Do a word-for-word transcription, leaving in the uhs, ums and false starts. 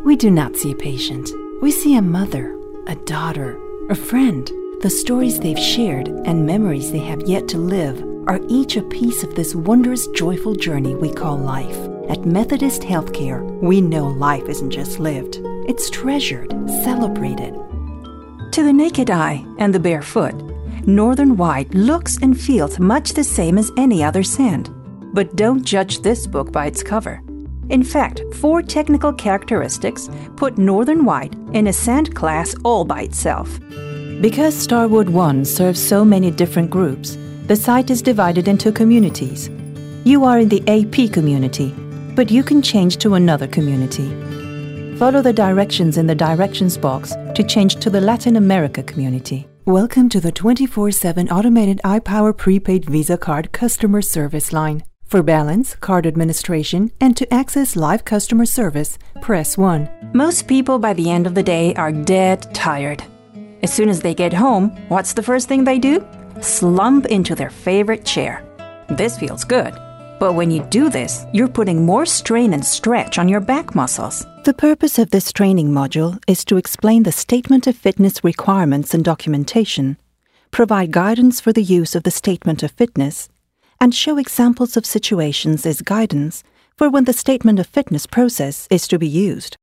We do not see a patient. We see a mother, a daughter, a friend. The stories they've shared and memories they have yet to live are each a piece of this wondrous, joyful journey we call life. At Methodist Healthcare, we know life isn't just lived. It's treasured, celebrated. To the naked eye and the bare foot, Northern White looks and feels much the same as any other sand. But don't judge this book by its cover. In fact, four technical characteristics put Northern White in a sand class all by itself. Because Starwood One serves so many different groups, the site is divided into communities. You are in the A P community, but you can change to another community. Follow the directions in the directions box to change to the Latin America community. Welcome to the twenty-four seven automated iPower prepaid Visa card customer service line. For balance, card administration, and to access live customer service, press one. Most people by the end of the day are dead tired. As soon as they get home, what's the first thing they do? Slump into their favorite chair. This feels good. But when you do this, you're putting more strain and stretch on your back muscles. The purpose of this training module is to explain the Statement of Fitness requirements and documentation, provide guidance for the use of the Statement of Fitness, and show examples of situations as guidance for when the Statement of Fitness process is to be used.